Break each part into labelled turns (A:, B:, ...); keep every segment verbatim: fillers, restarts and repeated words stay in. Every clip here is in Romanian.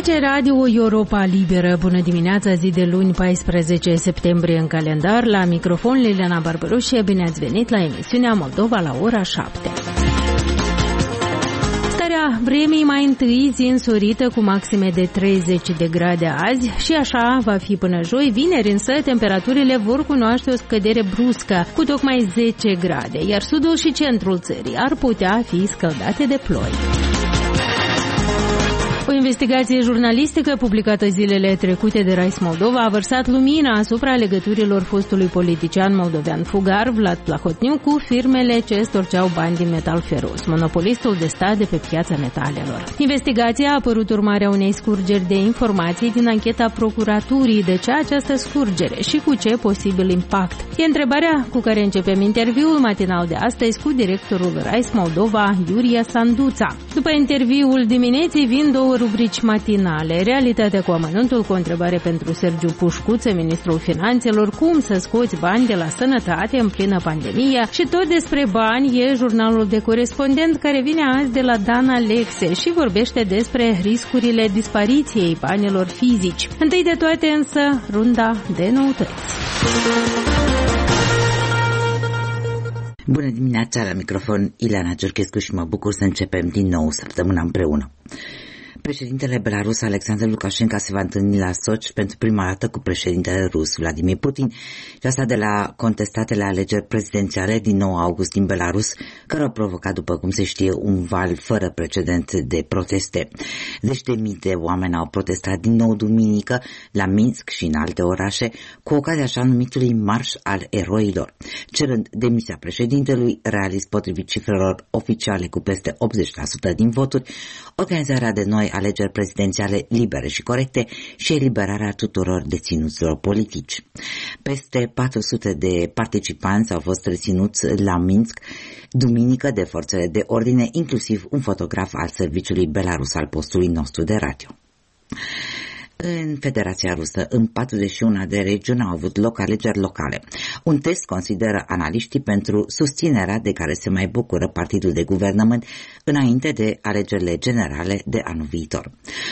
A: Aici Radio Europa Liberă. Bună dimineața, zi de luni, paisprezece septembrie în calendar. La microfon Liliana Barbaroșie, bine ați venit la emisiunea Moldova la ora șapte. Starea vremii mai întâi zi însorită cu maxime de treizeci de grade azi și așa va fi până joi. Vineri însă temperaturile vor cunoaște o scădere bruscă cu tocmai zece grade, iar sudul și centrul țării ar putea fi scăldate de ploi. O investigație jurnalistică publicată zilele trecute de Rais Moldova a vărsat lumina asupra legăturilor fostului politician moldovean fugar Vlad Plahotniuc cu firmele ce storceau bani din metal feros, monopolistul de stat de pe piața metalelor. Investigația a apărut urmarea unei scurgeri de informații din ancheta procuraturii. De ce această scurgere și cu ce posibil impact? E întrebarea cu care începem interviul matinal de astăzi cu directorul Rais Moldova, Iuria Sanduța. După interviul dimineții vin două rubrici matinale. Realitatea cu amănuntul, cu o întrebare pentru Sergiu Pușcuță, ministrul finanțelor, cum să scoți bani de la sănătate în plină pandemie, și tot despre bani e jurnalul de corespondent care vine azi de la Dan Alexe și vorbește despre riscurile dispariției banilor fizici. Întâi de toate însă, runda de noutăți.
B: Bună dimineața, la microfon Ileana Ciorchescu și mă bucur să începem din nou săptămâna împreună. Președintele Belarus, Alexandru Lukashenko, se va întâlni la Sochi pentru prima dată cu președintele rus, Vladimir Putin, și asta de la contestatele alegeri prezidențiale din nouă august din Belarus, care au provocat, după cum se știe, un val fără precedent de proteste. Zeci de mii de oameni au protestat din nou duminică la Minsk și în alte orașe, cu ocazia așa numitului Marș al Eroilor, cerând demisia președintelui, realist potrivit cifrelor oficiale cu peste optzeci la sută din voturi, organizarea de noi alegeri prezidențiale libere și corecte și eliberarea tuturor deținuților politici. Peste patru sute de participanți au fost reținuți la Minsk duminică de forțele de ordine, inclusiv un fotograf al serviciului belarus al postului nostru de radio. În Federația Rusă, în patruzeci și unu de regiuni au avut loc alegeri locale. Un test, consideră analiștii, pentru susținerea de care se mai bucură partidul de guvernământ înainte de alegerile generale de anul viitor.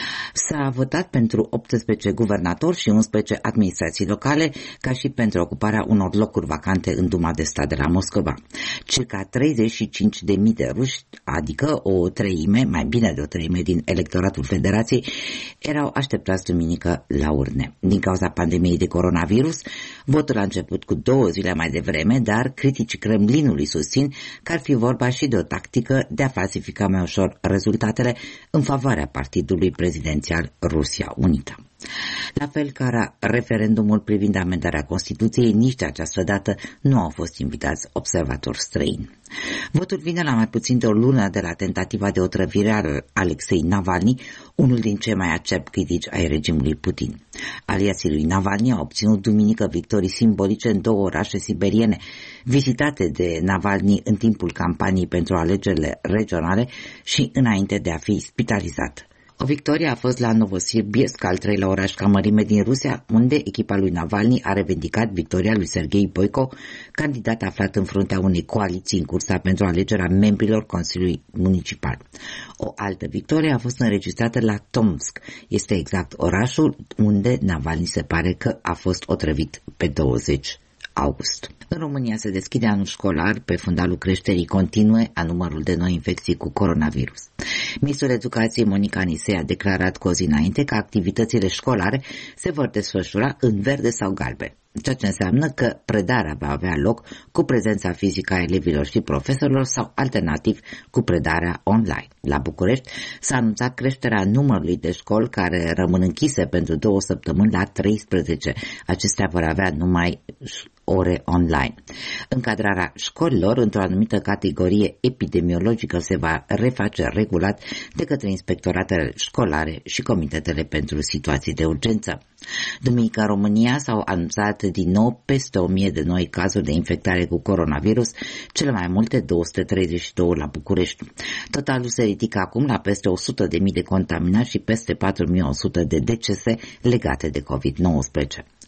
B: S-a votat pentru optsprezece guvernatori și unsprezece administrații locale, ca și pentru ocuparea unor locuri vacante în Duma de stat de la Moscova. Circa treizeci și cinci de mii de ruși, adică o treime, mai bine de o treime din electoratul Federației, erau așteptați duminică la urne. Din cauza pandemiei de coronavirus, votul a început cu două zile mai devreme, dar criticii Kremlinului susțin că ar fi vorba și de o tactică de a falsifica mai ușor rezultatele în favoarea partidului prezidențial Rusia Unită. La fel ca referendumul privind amendarea Constituției, nici de această dată nu au fost invitați observatori străini. Votul vine la mai puțin de o lună de la tentativa de otrăvire al Alexei Navalny, unul din cei mai acerbi critici ai regimului Putin. Aliații lui Navalny au obținut duminică victorii simbolice în două orașe siberiene, vizitate de Navalny în timpul campaniei pentru alegerile regionale și înainte de a fi spitalizat. O victorie a fost la Novosibirsk, al treilea oraș ca mărime din Rusia, unde echipa lui Navalny a revendicat victoria lui Sergei Boico, candidat aflat în fruntea unei coaliții în cursa pentru alegerea membrilor Consiliului Municipal. O altă victorie a fost înregistrată la Tomsk. Este exact orașul unde Navalny se pare că a fost otrăvit pe douăzeci august. În România se deschide anul școlar pe fundalul creșterii continue a numărul de noi infecții cu coronavirus. Ministrul Educației Monica Nisei a declarat cu o zi înainte că activitățile școlare se vor desfășura în verde sau galben, ceea ce înseamnă că predarea va avea loc cu prezența fizică a elevilor și profesorilor sau alternativ cu predarea online. La București s-a anunțat creșterea numărului de școli care rămân închise pentru două săptămâni la treisprezece. Acestea vor avea numai ore online. Încadrarea școlilor într-o anumită categorie epidemiologică se va reface regulat de către inspectoratele școlare și comitetele pentru situații de urgență. Duminică în România s-au anunțat din nou peste o mie de noi cazuri de infectare cu coronavirus, cele mai multe două sute treizeci și doi la București. Totalul se ridică acum la peste o sută de mii de contaminați și peste patru mii o sută de decese legate de covid nouăsprezece.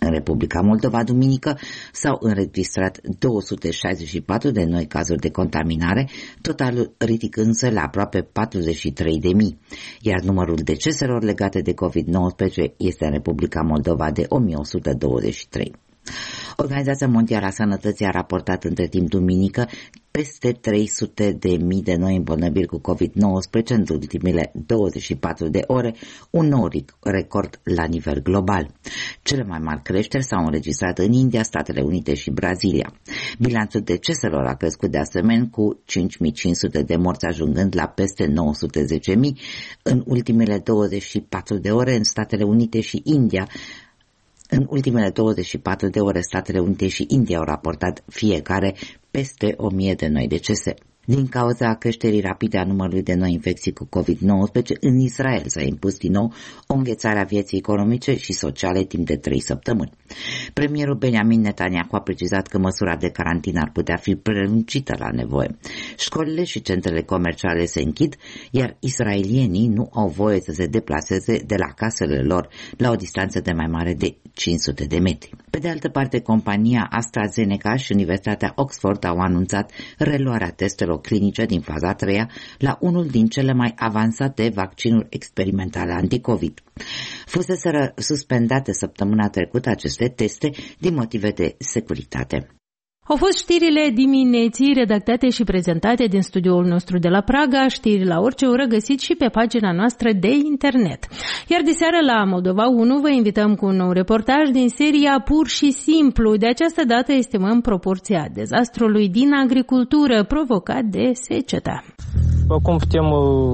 B: În Republica Moldova, duminică, s-au înregistrat două sute șaizeci și patru de noi cazuri de contaminare, totalul ridicându-se la aproape patruzeci și trei de mii, iar numărul deceselor legate de covid nouăsprezece este în Republica Moldova de o mie o sută douăzeci și trei. Organizația Mondială a Sănătății a raportat între timp duminică peste trei sute de mii de noi îmbolnăviri cu covid nouăsprezece în ultimele douăzeci și patru de ore, un nou record la nivel global. Cele mai mari creșteri s-au înregistrat în India, Statele Unite și Brazilia. Bilanțul deceselor a crescut de asemenea cu cinci mii cinci sute de morți, ajungând la peste nouă sute zece mii în ultimele douăzeci și patru de ore în Statele Unite și India. În ultimele douăzeci și patru de ore, Statele Unite și India au raportat fiecare peste o mie de noi decese. Din cauza creșterii rapide a numărului de noi infecții cu covid nouăsprezece, în Israel s-a impus din nou o înghețare a vieții economice și sociale timp de trei săptămâni. Premierul Benjamin Netanyahu a precizat că măsura de carantină ar putea fi prelungită la nevoie. Școlile și centrele comerciale se închid, iar israelienii nu au voie să se deplaseze de la casele lor la o distanță de mai mare de cinci sute de metri. Pe de altă parte, compania AstraZeneca și Universitatea Oxford au anunțat reluarea testelor clinice din faza a treia la unul din cele mai avansate vaccinuri experimentale anticovid. Fuseseră suspendate săptămâna trecută aceste teste din motive de securitate.
A: Au fost știrile dimineții redactate și prezentate din studioul nostru de la Praga, știri la orice oră găsiți și pe pagina noastră de internet. Iar diseară la Moldova unu vă invităm cu un nou reportaj din seria Pur și Simplu. De această dată estimăm proporția dezastrului din agricultură provocat de secetă.
C: După cum putem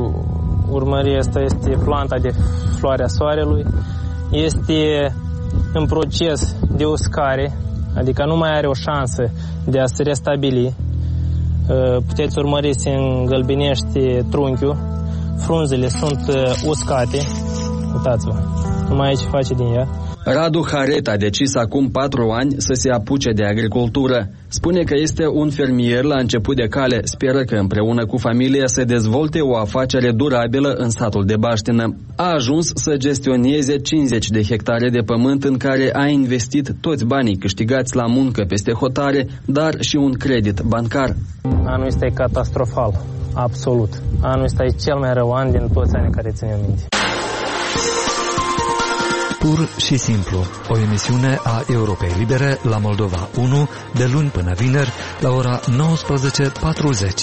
C: urmări, asta este planta de floarea soarelui. Este în proces de uscare, adică nu mai are o șansă de a se restabili. Puteți urmări, se îngălbenește trunchiul, frunzele sunt uscate. Uitați-vă, numai aici face din ea.
D: Radu Haret a decis acum patru ani să se apuce de agricultură. Spune că este un fermier la început de cale. Speră că împreună cu familia să dezvolte o afacere durabilă în satul de Baștină. A ajuns să gestioneze cincizeci de hectare de pământ în care a investit toți banii câștigați la muncă peste hotare, dar și un credit bancar.
C: Anul ăsta e catastrofal, absolut. Anul ăsta e cel mai rău an din toți anii care ținem minte.
E: Pur și Simplu, o emisiune a Europei Libere la Moldova unu, de luni până vineri, la ora nouăsprezece patruzeci.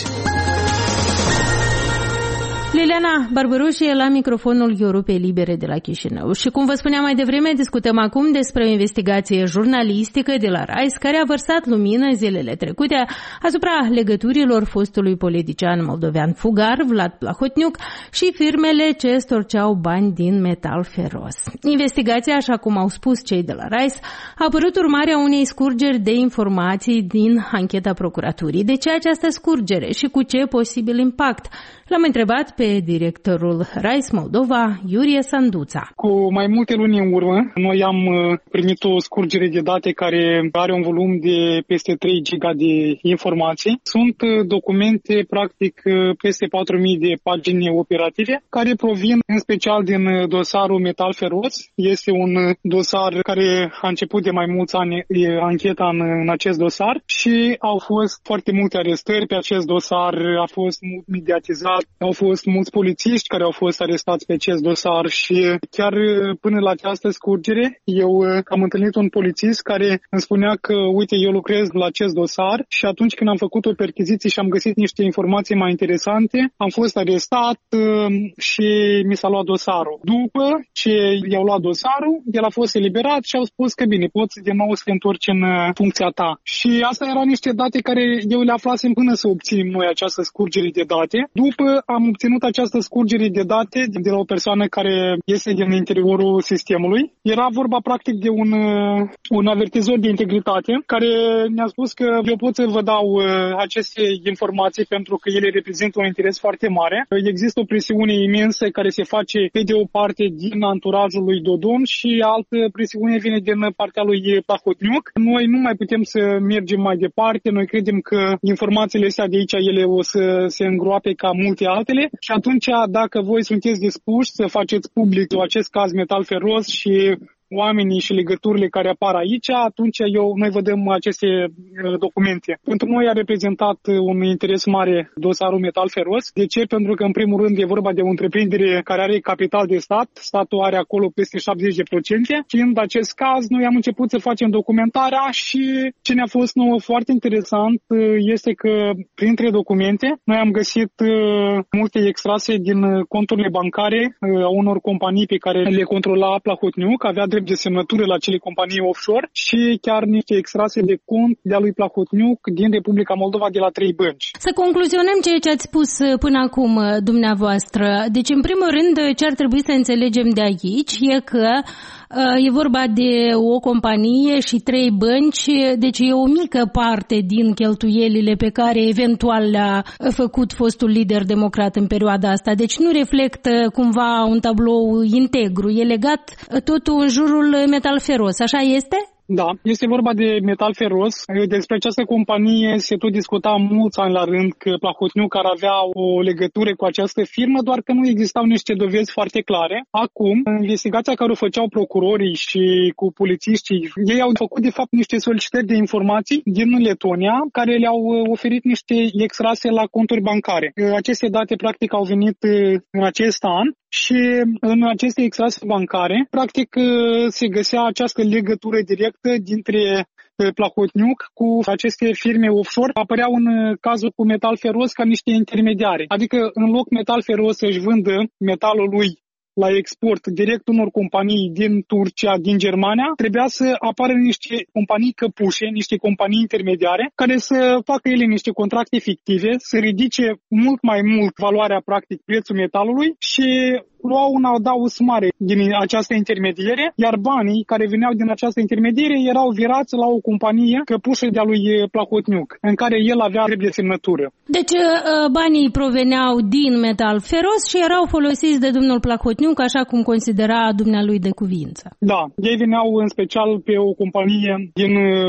A: Liliana Barbaroș e la microfonul Europei Libere de la Chișinău. Și cum vă spuneam mai devreme, discutăm acum despre o investigație jurnalistică de la RAIS care a vărsat lumină zilele trecute asupra legăturilor fostului politician moldovean fugar Vlad Plahotniuc și firmele ce storceau bani din metal feros. Investigația, așa cum au spus cei de la RAIS, a apărut urmarea unei scurgeri de informații din ancheta procuraturii. De ce această scurgere și cu ce posibil impact? L-am întrebat pe directorul RAIS Moldova, Iurie Sanduța.
F: Cu mai multe luni în urmă, noi am primit o scurgere de date care are un volum de peste trei giga de informații. Sunt documente, practic, peste patru mii de pagini operative, care provin în special din dosarul metal feros. Este un dosar care a început de mai mulți ani ancheta în, în acest dosar și au fost foarte multe arestări pe acest dosar, a fost mult mediatizat. Au fost mulți polițiști care au fost arestați pe acest dosar și chiar până la această scurgere eu am întâlnit un polițist care îmi spunea că, uite, eu lucrez la acest dosar și atunci când am făcut o percheziție și am găsit niște informații mai interesante, am fost arestat și mi s-a luat dosarul. După ce i-au luat dosarul, el a fost eliberat și au spus că bine, poți din nou să te întorci în funcția ta. Și asta erau niște date care eu le aflasem până să obținem noi această scurgere de date. După am obținut această scurgere de date de la o persoană care este din interiorul sistemului. Era vorba practic de un, un avertizor de integritate care ne-a spus că eu pot să vă dau aceste informații pentru că ele reprezintă un interes foarte mare. Există o presiune imensă care se face pe de o parte din anturajul lui Dodon și altă presiune vine din partea lui Plahotniuc. Noi nu mai putem să mergem mai departe. Noi credem că informațiile astea de aici ele o să se îngroape ca multe altele și atunci dacă voi sunteți dispuși să faceți public acest caz metal feros și oamenii și legăturile care apar aici, atunci eu, noi vedem aceste documente. Pentru noi a reprezentat un interes mare dosarul metal feros. De ce? Pentru că, în primul rând, e vorba de o întreprindere care are capital de stat. Statul are acolo peste șaptezeci la sută. Fiind acest caz, noi am început să facem documentarea și ce ne-a fost nouă foarte interesant este că, printre documente, noi am găsit multe extrase din conturile bancare a unor companii pe care le controla Plahotniuc, avea drept de semnătură la cele companii offshore și chiar niște extrase de cont de-a lui Plahotniuc din Republica Moldova de la trei bănci.
A: Să concluzionăm ceea ce ați spus până acum dumneavoastră. Deci, în primul rând, ce ar trebui să înțelegem de aici e că e vorba de o companie și trei bănci, deci e o mică parte din cheltuielile pe care eventual le-a făcut fostul lider democrat în perioada asta. Deci nu reflectă cumva un tablou integru, e legat totul în jurul metal feros, așa este?
F: Da, este vorba de metal feros. Despre această companie se tot discuta mulți ani la rând că Plahotniuc ar avea o legătură cu această firmă, doar că nu existau niște dovezi foarte clare. Acum, în investigația care o făceau procurorii și cu polițiștii, ei au făcut de fapt niște solicitări de informații din Letonia, care le-au oferit niște extrase la conturi bancare. Aceste date practic au venit în acest an. Și în aceste extrase bancare, practic, se găsea această legătură directă dintre Plahotniuc cu aceste firme offshore. Apăreau în cazul cu metal feros ca niște intermediare. Adică, în loc metal feros să-și vândă metalul lui la export direct unor companii din Turcia, din Germania, trebuia să apară niște companii căpușe, niște companii intermediare, care să facă ele niște contracte fictive, să ridice mult mai mult valoarea, practic, prețul metalului și luau un adaos mare din această intermediere, iar banii care veneau din această intermediere erau virați la o companie căpușă de-a lui Plahotniuc, în care el avea drept de semnătură.
A: Deci banii proveneau din metal feros și erau folosiți de domnul Plahotniuc așa cum considera dumnealui de cuvință.
F: Da, ei veneau în special pe o companie din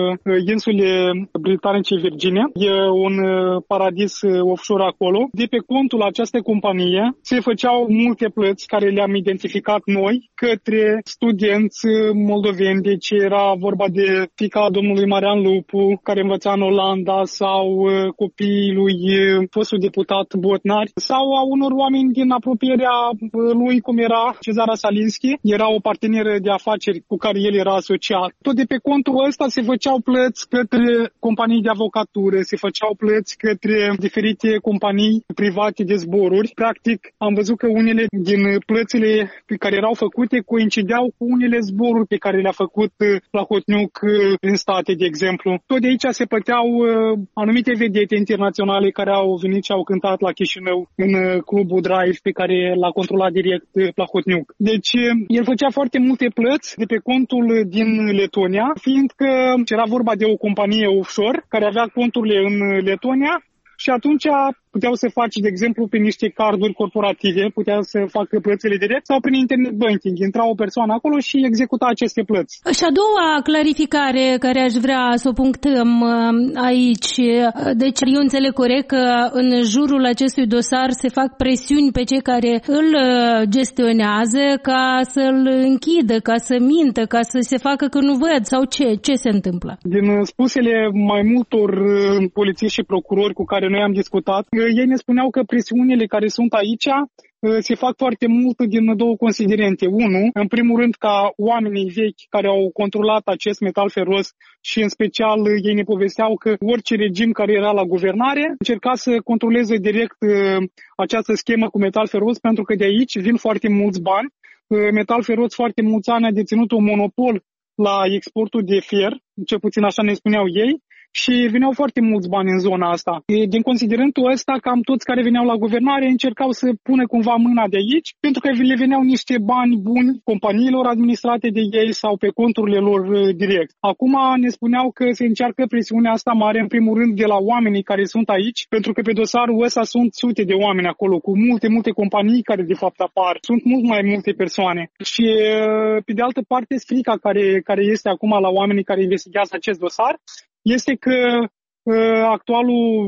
F: insule britanice Virginia. E un paradis offshore acolo. De pe contul această companie se făceau multe plăți care le-am identificat noi către studenți moldoveni, deci era vorba de fiica domnului Marian Lupu, care învăța în Olanda, sau copiii lui fostul deputat Botnari, sau a unor oameni din apropierea lui, cum era Cezara Salinski, era o parteneră de afaceri cu care el era asociat. Tot de pe contul ăsta se făceau plăți către companii de avocatură, se făceau plăți către diferite companii private de zboruri. Practic, am văzut că unele din plățile pe care erau făcute coincideau cu unele zboruri pe care le-a făcut Plahotniuc în state, de exemplu. Tot de aici se plăteau anumite vedete internaționale care au venit și au cântat la Chișinău în clubul Drive pe care l-a controlat direct Plahotniuc. Deci el făcea foarte multe plăți de pe contul din Letonia, fiindcă era vorba de o companie offshore care avea conturile în Letonia și atunci puteau să faci, de exemplu, pe niște carduri corporative, puteau să facă plățile direct sau prin internet banking. Intra o persoană acolo și executa aceste plăți.
A: Și a doua clarificare care aș vrea să o punctăm aici, deci eu înțeleg corect că în jurul acestui dosar se fac presiuni pe cei care îl gestionează ca să-l închidă, ca să mintă, ca să se facă că nu văd sau ce? Ce se întâmplă?
F: Din spusele mai multor polițiști și procurori cu care noi am discutat, ei ne spuneau că presiunile care sunt aici se fac foarte mult din două considerente. Unu, în primul rând ca oamenii vechi care au controlat acest metal feros și în special ei ne povesteau că orice regim care era la guvernare încerca să controleze direct această schemă cu metal feros pentru că de aici vin foarte mulți bani. Metal feros foarte mulți ani a deținut un monopol la exportul de fier, cel puțin așa ne spuneau ei. Și veneau foarte mulți bani în zona asta. Din considerentul ăsta, cam toți care veneau la guvernare încercau să pună cumva mâna de aici, pentru că le veneau niște bani buni companiilor administrate de ei sau pe conturile lor direct. Acum ne spuneau că se încearcă presiunea asta mare, în primul rând, de la oamenii care sunt aici, pentru că pe dosarul ăsta sunt sute de oameni acolo, cu multe, multe companii care de fapt apar. Sunt mult mai multe persoane. Și pe de altă parte, frica care, care este acum la oamenii care investigează acest dosar, este că uh, actualul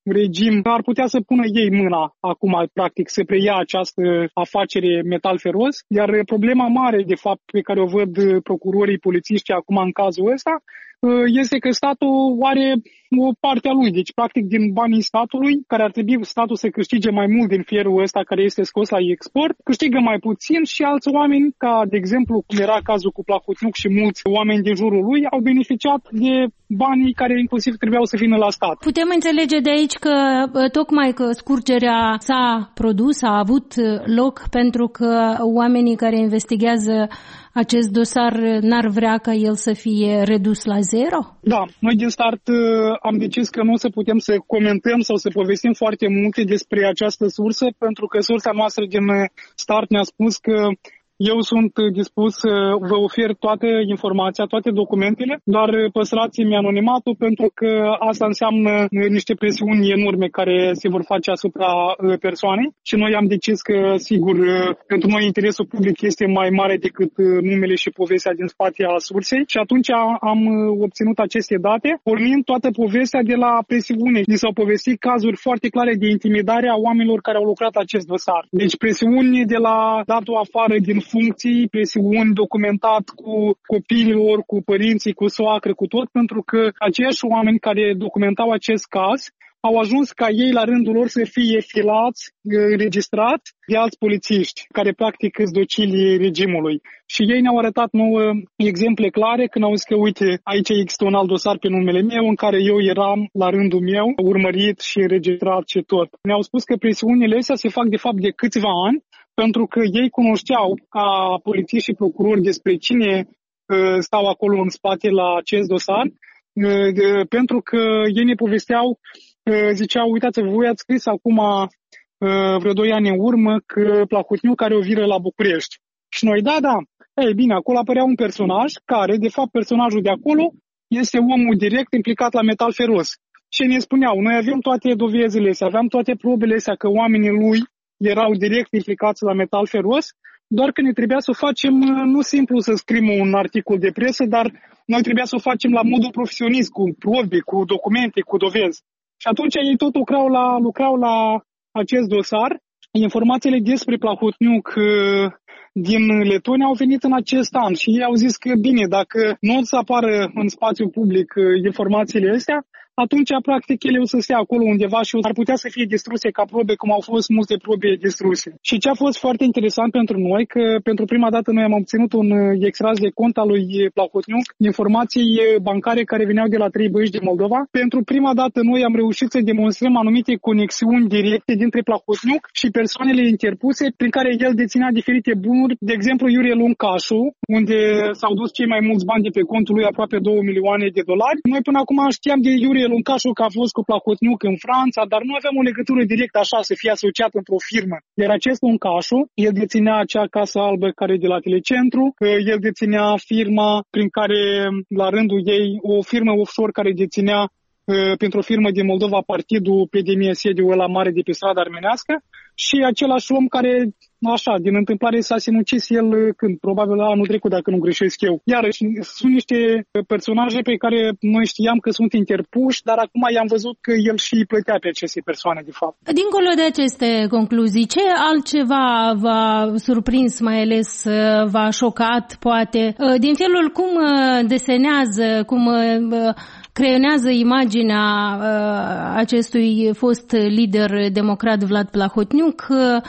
F: regim ar putea să pună ei mâna acum, practic, să preia această afacere metal feros, iar problema mare, de fapt, pe care o văd procurorii, polițiștii acum în cazul ăsta, este că statul are o parte a lui. Deci, practic, din banii statului, care ar trebui statul să câștige mai mult din fierul ăsta care este scos la export, câștigă mai puțin și alți oameni, ca, de exemplu, cum era cazul cu Plahotniuc și mulți oameni din jurul lui, au beneficiat de banii care inclusiv trebuiau să vină la stat.
A: Putem înțelege de aici că tocmai că scurgerea s-a produs, a avut loc pentru că oamenii care investigează acest dosar n-ar vrea ca el să fie redus la zero? Da,
F: noi din start am decis că nu o să putem să comentăm sau să povestim foarte multe despre această sursă, pentru că sursa noastră din start ne-a spus că eu sunt dispus să vă ofer toată informația, toate documentele, doar păstrați-mi anonimatul pentru că asta înseamnă niște presiuni enorme care se vor face asupra persoanei și noi am decis că, sigur, pentru noi interesul public este mai mare decât numele și povestea din spate a sursei și atunci am obținut aceste date, pornind toată povestea de la presiune. Ni s-au povestit cazuri foarte clare de intimidare a oamenilor care au lucrat acest dosar. Deci presiuni de la datul afară din funcții, presiuni documentat cu copiilor, cu părinții, cu soacră, cu tot, pentru că aceiași oameni care documentau acest caz au ajuns ca ei la rândul lor să fie filați, înregistrați de alți polițiști care practic sunt docilii regimului. Și ei ne-au arătat nouă exemple clare când au zis că uite, aici există un alt dosar pe numele meu în care eu eram la rândul meu urmărit și înregistrat și tot. Ne-au spus că presiunile astea se fac de fapt de câțiva ani, pentru că ei cunoșteau ca polițiști și procurori despre cine uh, stau acolo în spate la acest dosar, uh, de, pentru că ei ne povesteau, uh, ziceau, uitați-vă, voi ați scris acum uh, vreo doi ani în urmă că Plahotniuc are o viră la București. Și noi, da, da, ei bine, acolo apărea un personaj care, de fapt, personajul de acolo este omul direct implicat la metal feros. Și ne spuneau, noi avem toate dovezile astea, aveam toate probele astea că oamenii lui erau direct implicați la metal feros, doar că ne trebuia să o facem, nu simplu să scriem un articol de presă, dar noi trebuia să o facem la modul profesionist, cu probe, cu documente, cu dovezi. Și atunci ei tot lucrau la, lucrau la acest dosar. Informațiile despre Plahotniuc din Letonia au venit în acest an și ei au zis că bine, dacă nu o să apară în spațiu public informațiile astea, atunci, practic, ele o să stea acolo undeva și ar putea să fie distruse ca probe, cum au fost multe probe distruse. Și ce a fost foarte interesant pentru noi, că pentru prima dată noi am obținut un extras de cont al lui Plahotniuc, informații bancare care veneau de la trei bănci din Moldova. Pentru prima dată noi am reușit să demonstrăm anumite conexiuni directe dintre Plahotniuc și persoanele interpuse prin care el deținea diferite bunuri, de exemplu Iurie Luncașu, unde s-au dus cei mai mulți bani de pe contul lui, aproape două milioane de dolari. Noi până acum știam de Iurie Luncașu că a fost cu Plahotniuc în Franța, dar nu aveam o legătură directă așa să fie asociat într-o firmă. Iar acest Luncașu, el deținea acea casă albă care e de la Telecentru, el deținea firma prin care, la rândul ei, o firmă offshore care deținea pentru o firmă din Moldova partidul P D M I, sediul ăla mare de pe strada armenească, și același om care, așa, din întâmplare s-a sinucis el când, probabil anul trecut, dacă nu greșesc eu. Iarăși, sunt niște personaje pe care noi știam că sunt interpuși, dar acum i-am văzut că el și plătea pe aceste persoane, de fapt.
A: Dincolo de aceste concluzii, ce altceva v-a surprins, mai ales v-a șocat, poate, din felul cum desenează, cum creionează imaginea uh, acestui fost lider democrat Vlad Plahotniuc,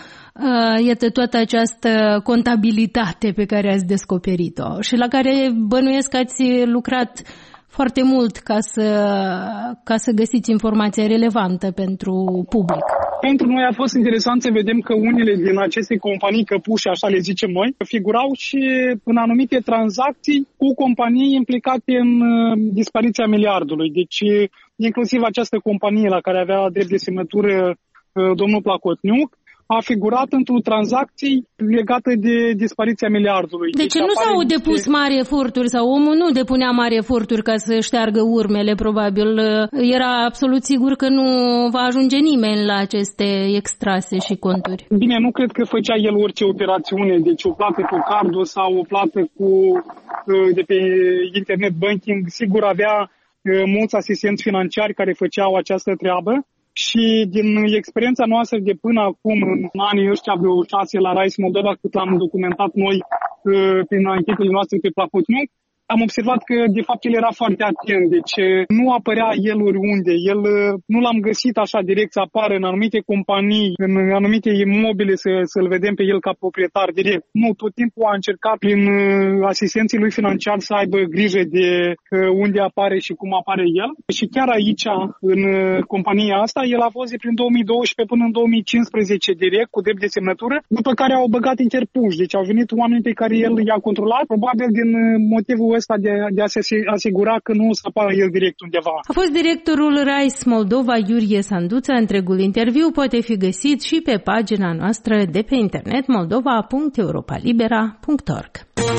A: uh, iată toată această contabilitate pe care ați descoperit-o și la care bănuiesc că ați lucrat foarte mult ca să, ca să găsiți informația relevantă pentru public.
F: Pentru noi a fost interesant să vedem că unele din aceste companii căpușe, așa le zicem noi, figurau și în anumite tranzacții cu companii implicate în dispariția miliardului. Deci, inclusiv această companie la care avea drept de semnătură domnul Plahotniuc a figurat într-o tranzacție legată de dispariția miliardului.
A: Deci, deci nu s-au niște... depus mari eforturi sau omul nu depunea mari eforturi ca să șteargă urmele, probabil. Era absolut sigur că nu va ajunge nimeni la aceste extrase și conturi.
F: Bine, nu cred că făcea el orice operațiune, deci o plată cu cardul sau o plată cu de pe internet banking. Sigur avea mulți asistenți financiari care făceau această treabă. Și din experiența noastră de până acum, în anii ăștia vreo șase la Rise Moldova, cât l-am documentat noi prin anchetele noastre pe Plahotniuc, am observat că, de fapt, el era foarte atent, deci nu apărea el oriunde. El nu l-am găsit așa direct să apară în anumite companii, în anumite imobile să, să-l vedem pe el ca proprietar direct. Nu, tot timpul a încercat prin asistenții lui financiar să aibă grijă de unde apare și cum apare el. Și chiar aici, în compania asta, el a fost de prin două mii doisprezece până în două mii cincisprezece direct, cu drept de semnătură, după care au băgat interpuși. Deci au venit oameni pe care el i-a controlat, probabil din motivul ăsta de, de a se asigura că nu o să apară el direct undeva.
A: A fost directorul Rise Moldova, Iurie Sanduță. Întregul interviu poate fi găsit și pe pagina noastră de pe internet moldova punct europa libera punct org.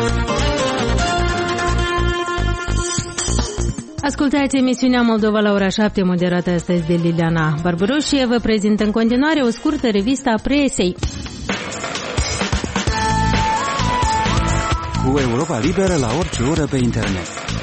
A: Ascultați emisiunea Moldova la ora șapte, moderată astăzi de Liliana Barbaroșie. Vă prezint în continuare o scurtă revistă a presei.
G: Cu Europa Liberă la orice oră pe internet.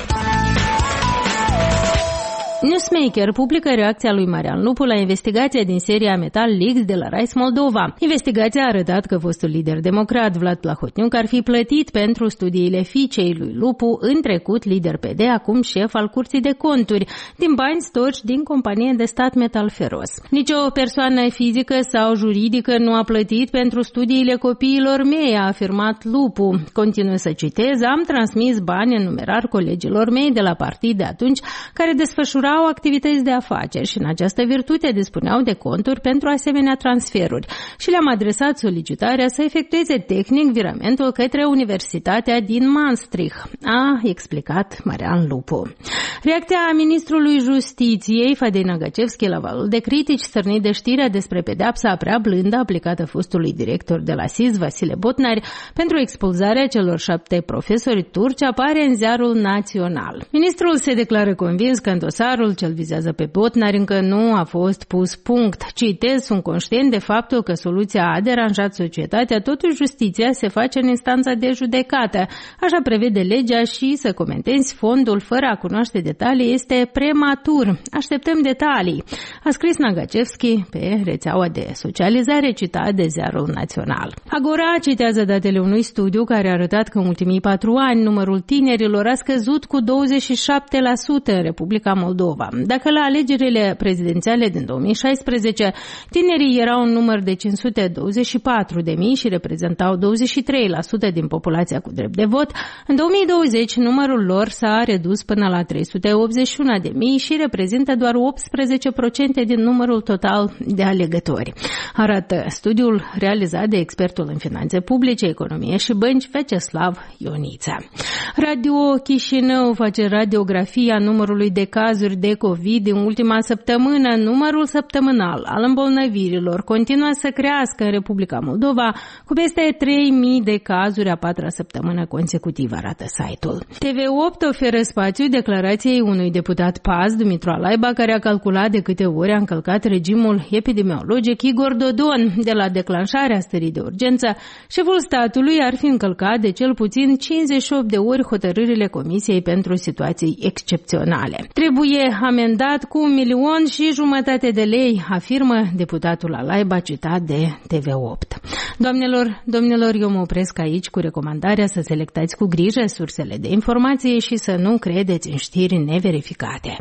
A: Newsmaker publică reacția lui Marian Lupu la investigația din seria Metal Leaks de la Rise Moldova. Investigația a arătat că fostul lider democrat Vlad Plahotniuc ar fi plătit pentru studiile fiicei lui Lupu, în trecut lider P D, acum șef al Curții de Conturi, din bani storci din companie de stat Metal Feros. Nici o persoană fizică sau juridică nu a plătit pentru studiile copiilor mei, a afirmat Lupu. Continuă să citez: am transmis bani în numerar colegilor mei de la partid de atunci care desfășurau activități de afaceri și în această virtute dispuneau de conturi pentru asemenea transferuri și le-am adresat solicitarea să efectueze tehnic viramentul către Universitatea din Maastricht, a explicat Marian Lupu. Reacția ministrului Justiției, Fadei Nagacevski, la valul de critici stârnit de știrea despre pedeapsa prea blândă aplicată fostului director de la S I S, Vasile Botnari, pentru expulzarea celor șapte profesori turci, apare în Ziarul Național. Ministrul se declară convins că în dosarul cel vizează pe Botnari încă nu a fost pus punct. Citez: sunt conștient de faptul că soluția a deranjat societatea, totuși justiția se face în instanța de judecată. Așa prevede legea și să comentezi fondul fără a cunoaște detalii este prematur. Așteptăm detalii, a scris Nagacevski pe rețeaua de socializare citat de Ziarul Național. Agora citează datele unui studiu care a arătat că în ultimii patru ani numărul tinerilor a scăzut cu douăzeci și șapte la sută în Republica Moldova. Dacă la alegerile prezidențiale din două mii șaisprezece tinerii erau un număr de cinci sute douăzeci și patru de mii și reprezentau douăzeci și trei la sută din populația cu drept de vot, în două mii douăzeci numărul lor s-a redus până la trei sute optzeci și unu de mii și reprezintă doar optsprezece la sută din numărul total de alegători. Arată studiul realizat de expertul în finanțe publice, economie și bănci Veceslav Ionița. Radio Chișinău face radiografia numărului de cazuri de COVID din ultima săptămână. Numărul săptămânal al îmbolnăvirilor continuă să crească în Republica Moldova cu peste trei mii de cazuri a patra săptămână consecutivă, arată site-ul. T V opt oferă spațiu declarației unui deputat P A S, Dumitru Alaiba, care a calculat de câte ori a încălcat regimul epidemiologic. Igor Dodon, de la declanșarea stării de urgență, șeful statului ar fi încălcat de cel puțin cincizeci și opt de ori hotărârile Comisiei pentru situații excepționale. Trebuie amendat cu un milion și jumătate de lei, afirmă deputatul Alaiba, citat de T V opt. Doamnelor, domnilor, eu mă opresc aici cu recomandarea să selectați cu grijă sursele de informație și să nu credeți în știri neverificate.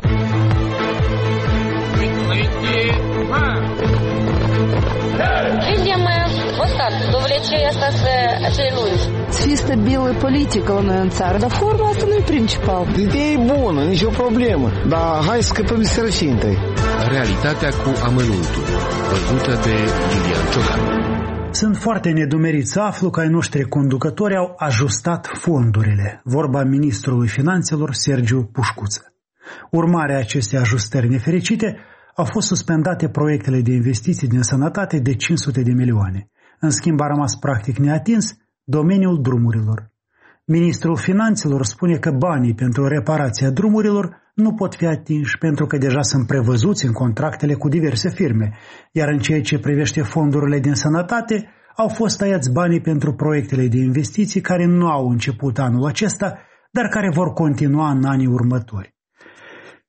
H: Видимо, вот так, довлечение остаться acei lungi.
I: Чисто белая политика у нас țară, dar forma asta nu e principal.
J: Ideea e bună, nicio problemă, dar hai să scăpăm de sărăcie întâi.
K: Realitatea cu amănuntul, văzută de Lilian Ciocan.
L: Sunt foarte nedumerit să aflu că ai noștri conducători au ajustat fondurile, vorba ministrului finanțelor Sergiu Pușcuță. Urmarea acestei ajustări nefericite, au fost suspendate proiectele de investiții din sănătate de cinci sute de milioane. În schimb, a rămas practic neatins domeniul drumurilor. Ministrul Finanțelor spune că banii pentru reparația drumurilor nu pot fi atinși pentru că deja sunt prevăzuți în contractele cu diverse firme, iar în ceea ce privește fondurile din sănătate, au fost tăiați banii pentru proiectele de investiții care nu au început anul acesta, dar care vor continua în anii următori.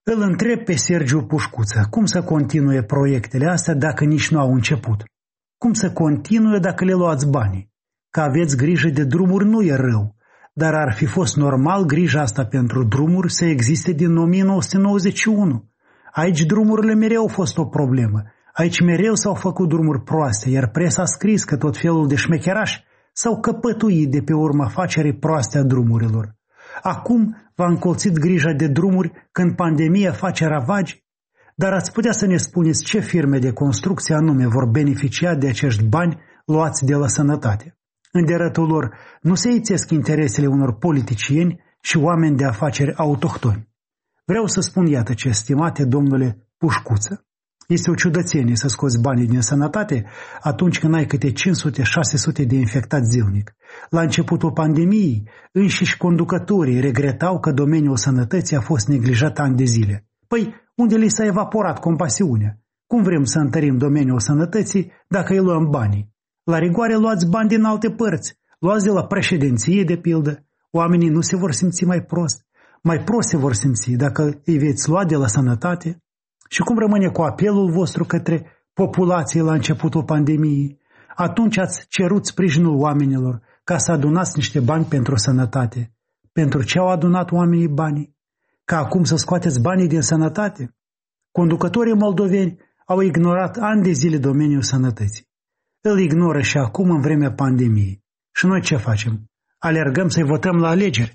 L: Îl întreb pe Sergiu Pușcuță cum să continue proiectele astea dacă nici nu au început. Cum să continue dacă le luați banii? Că aveți grijă de drumuri nu e rău, dar ar fi fost normal grija asta pentru drumuri să existe din o mie nouă sute nouăzeci și unu. Aici drumurile mereu au fost o problemă. Aici mereu s-au făcut drumuri proaste, iar presa a scris că tot felul de șmecherași s-au căpătuit de pe urma facerii proaste a drumurilor. Acum v-a încolțit grija de drumuri când pandemia face ravagi? Dar ați putea să ne spuneți ce firme de construcție anume vor beneficia de acești bani luați de la sănătate? În derătul lor nu se ițesc interesele unor politicieni și oameni de afaceri autohtoni. Vreau să spun iată ce, stimate domnule Pușcuță. Este o ciudățenie să scoți banii din sănătate atunci când ai câte cinci sute șase sute de infectați zilnic. La începutul pandemiei, înșiși conducătorii regretau că domeniul sănătății a fost neglijat ani de zile. Păi, unde li s-a evaporat compasiunea? Cum vrem să întărim domeniul sănătății dacă îi luăm banii? La rigoare luați bani din alte părți, luați de la președinție de pildă. Oamenii nu se vor simți mai prost, mai prost se vor simți dacă îi veți lua de la sănătate. Și cum rămâne cu apelul vostru către populație la începutul pandemiei? Atunci ați cerut sprijinul oamenilor ca să adunați niște bani pentru sănătate. Pentru ce au adunat oamenii banii? Ca acum să scoateți banii din sănătate? Conducătorii moldoveni au ignorat ani de zile domeniul sănătății. Îl ignoră și acum în vremea pandemiei. Și noi ce facem? Alergăm să-i votăm la alegeri.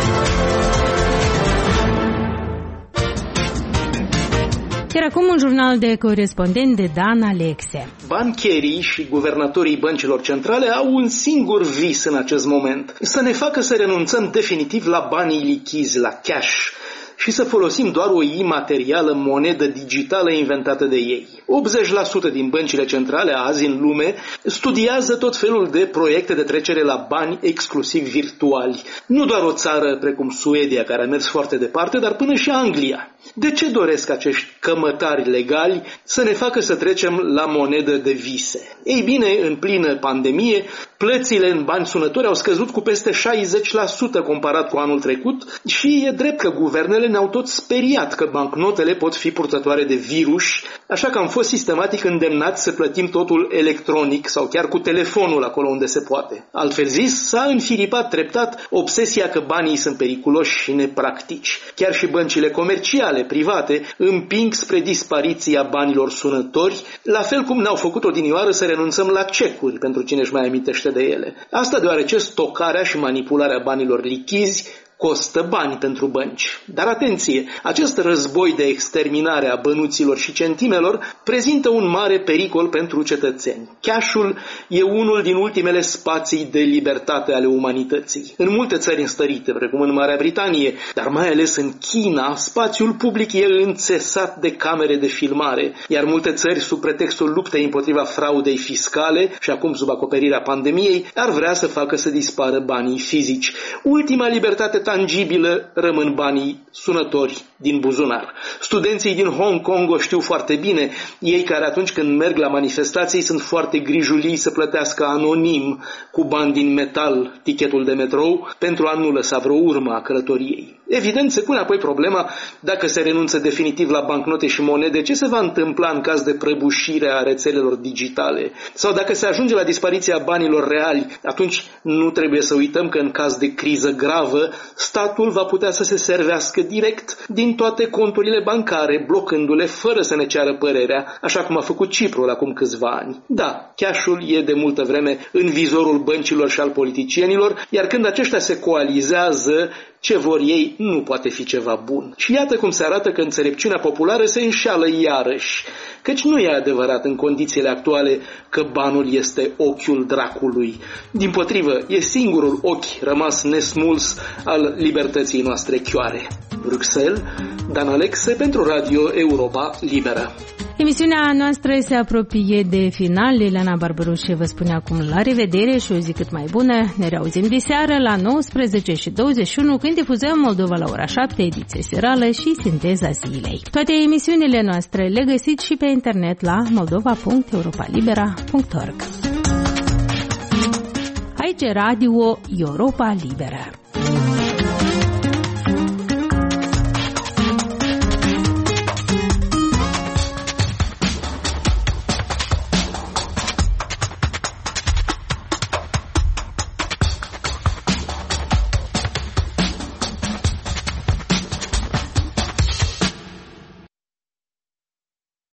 A: Iar acum un jurnal de corespondent de Dan Alexe.
M: Bancherii și guvernatorii băncilor centrale au un singur vis în acest moment: să ne facă să renunțăm definitiv la banii lichizi, la cash, și să folosim doar o imaterială monedă digitală inventată de ei. optzeci la sută din băncile centrale azi în lume studiază tot felul de proiecte de trecere la bani exclusiv virtuali. Nu doar o țară precum Suedia, care a mers foarte departe, dar până și Anglia. De ce doresc acești cămătari legali să ne facă să trecem la monedă de vise? Ei bine, în plină pandemie, plățile în bani sunători au scăzut cu peste șaizeci la sută comparat cu anul trecut și e drept că guvernele ne-au tot speriat că bancnotele pot fi purtătoare de virus, așa că am fost sistematic îndemnați să plătim totul electronic sau chiar cu telefonul acolo unde se poate. Altfel zis, s-a înfiripat treptat obsesia că banii sunt periculoși și nepractici. Chiar și băncile comerciale, private, împing spre dispariția banilor sunători, la fel cum ne-au făcut odinioară să renunțăm la cecuri pentru cine își mai amintește de ele. Asta deoarece stocarea și manipularea banilor lichizi costă bani pentru bănci. Dar atenție, acest război de exterminare a bănuților și centimelor prezintă un mare pericol pentru cetățeni. Cash-ul e unul din ultimele spații de libertate ale umanității. În multe țări înstărite, precum în Marea Britanie, dar mai ales în China, spațiul public e înțesat de camere de filmare, iar multe țări, sub pretextul luptei împotriva fraudei fiscale și acum sub acoperirea pandemiei, ar vrea să facă să dispară banii fizici. Ultima libertate tangibilă rămân banii sunători din buzunar. Studenții din Hong Kong o știu foarte bine, ei care atunci când merg la manifestații sunt foarte grijulii să plătească anonim cu bani din metal tichetul de metrou pentru a nu lăsa vreo urmă a călătoriei. Evident, se pune apoi problema, dacă se renunță definitiv la bancnote și monede, ce se va întâmpla în caz de prăbușire a rețelelor digitale? Sau dacă se ajunge la dispariția banilor reali, atunci nu trebuie să uităm că în caz de criză gravă, statul va putea să se servească direct din toate conturile bancare, blocându-le fără să ne ceară părerea, așa cum a făcut Ciprul acum câțiva ani. Da, cash-ul e de multă vreme în vizorul băncilor și al politicienilor, iar când aceștia se coalizează, ce vor ei nu poate fi ceva bun. Și iată cum se arată că înțelepciunea populară se înșeală iarăși, căci nu e adevărat în condițiile actuale că banul este ochiul dracului. Dimpotrivă, e singurul ochi rămas nesmuls al libertății noastre chioare. Bruxelles, Dan Alexe pentru Radio Europa Liberă.
A: Emisiunea noastră se apropie de final. Ileana Barbaroșe vă spune acum la revedere și o zi cât mai bună. Ne reauzim de seară la nouăsprezece și douăzeci și unu când difuzăm Moldova la ora șapte, ediție serală și sinteza zilei. Toate emisiunile noastre le găsiți și pe internet la moldova punct europa libera punct org. Aici Radio Europa Liberă.